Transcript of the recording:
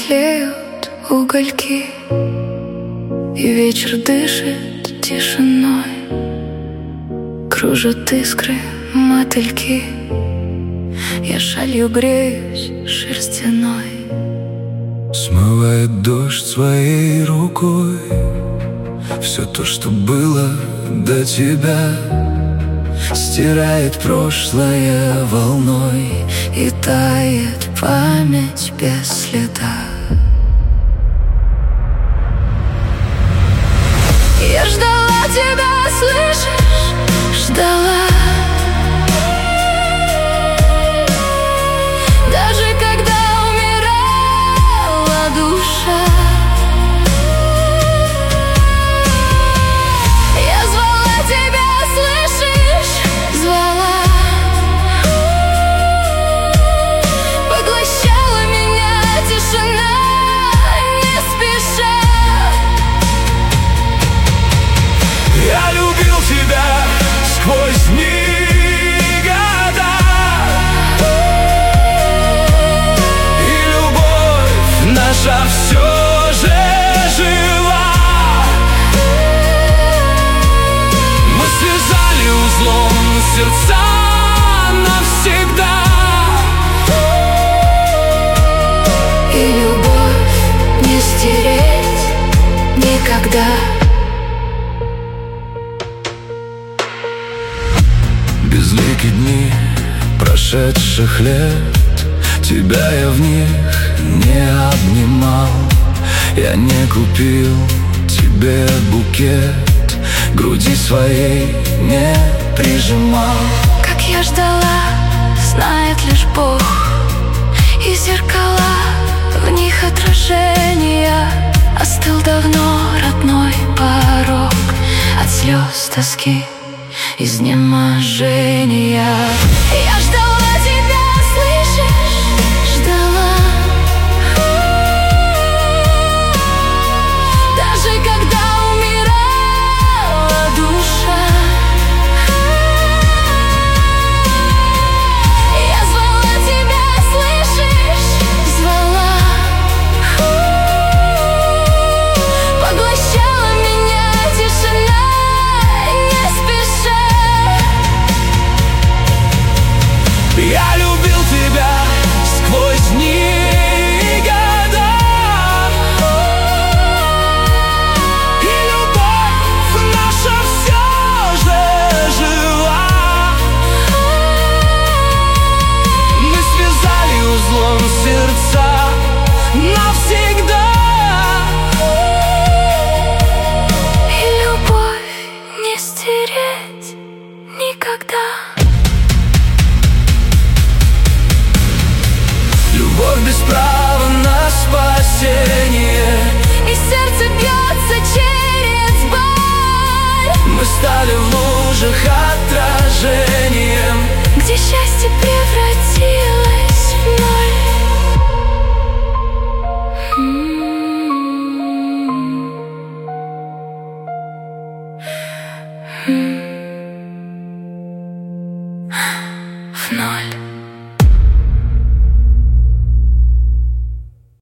тлеют угольки, и вечер дышит тишиной. Кружат искры мотыльки, я шалью греюсь шерстяной. Смывает дождь своей рукой все то, что было до тебя. Стирает прошлое волной, и тает память без следа. Я ждала тебя, слышишь, ждала. Даже когда умирала душа, я звала тебя, слышишь, звала. Поглощала меня тишина, не спеша. Я любил тебя сквозь дни и года, и любовь наша все же жива. Мы связали узлом сердца навсегда, И любовь не стереть никогда. безликие дни прошедших лет, тебя я в них не обнимал. Я не купил тебе букет, груди своей не прижимал. Как я ждала, знает лишь Бог, и зеркала, в них отражения. Остыл давно родной порог от слез, тоски, изнеможения. Я ждала тебя, слышишь, ждала. Даже когда умирала душа, я звала тебя, слышишь, звала. Поглощала меня тишина, не спеша. Я любил тебя сквозь дни и года, и любовь наша все же жива. Мы связали узлом сердца навсегда, И любовь не стереть никогда. любовь без права на спасение. И сердце бьется через боль. Мы стали